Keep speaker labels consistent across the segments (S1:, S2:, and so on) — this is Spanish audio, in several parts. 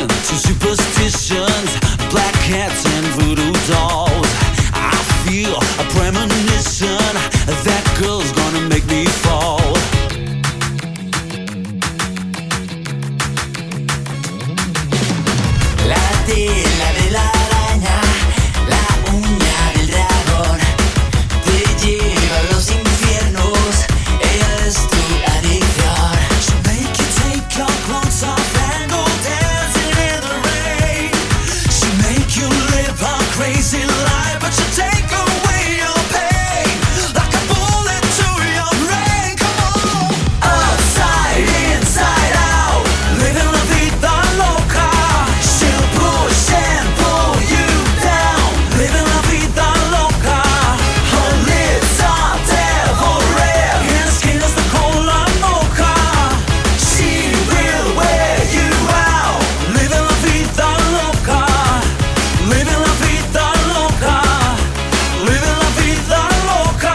S1: to superstitions, black cats and voodoo dolls. I feel a premonition that girl's gonna make me fall.
S2: La tela de la araña, la uña del dragón, te lleva a los infiernos, ella es tu adicción.
S1: She'll make you take your clothes off and go dancing in the rain. She'll make you live a crazy life, but she'll take away your pain like a bullet to your brain. Come on! Upside, inside out, living la vida loca. She'll push and pull you down, living la vida loca. Her lips are devil red, and her skin is the cola mocha. She will wear you out, living la vida loca, living la vida loca, living la vida loca.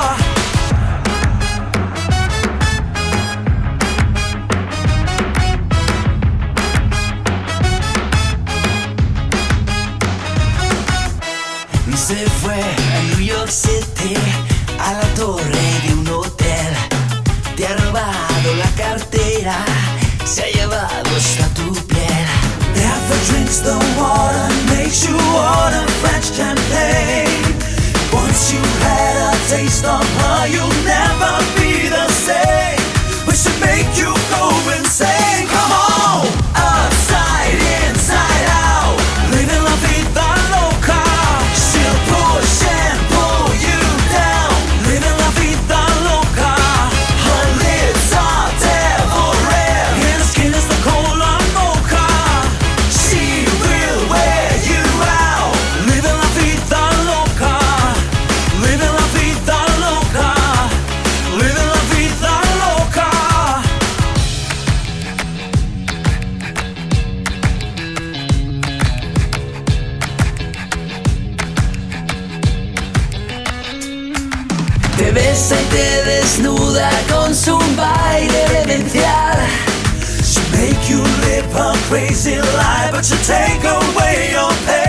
S2: Se fue a New York City, a la torre de un hotel. Te ha robado la cartera, se ha llevado hasta tu piel.
S1: Never drinks the water, makes you order French champagne. Once you had a taste of her, you'll never be the same. We should make you go insane. Come on! Upside, inside out, living la vida loca. She'll push and pull you down, living la vida loca. Her lips are devil red, and her skin is the cola mocha. She will wear you out, living la vida loca, living la vida loca, living la vida loca.
S2: Te besa y te desnuda con su baile demencial.
S1: She'll make you live a crazy life, but she'll take away your pain.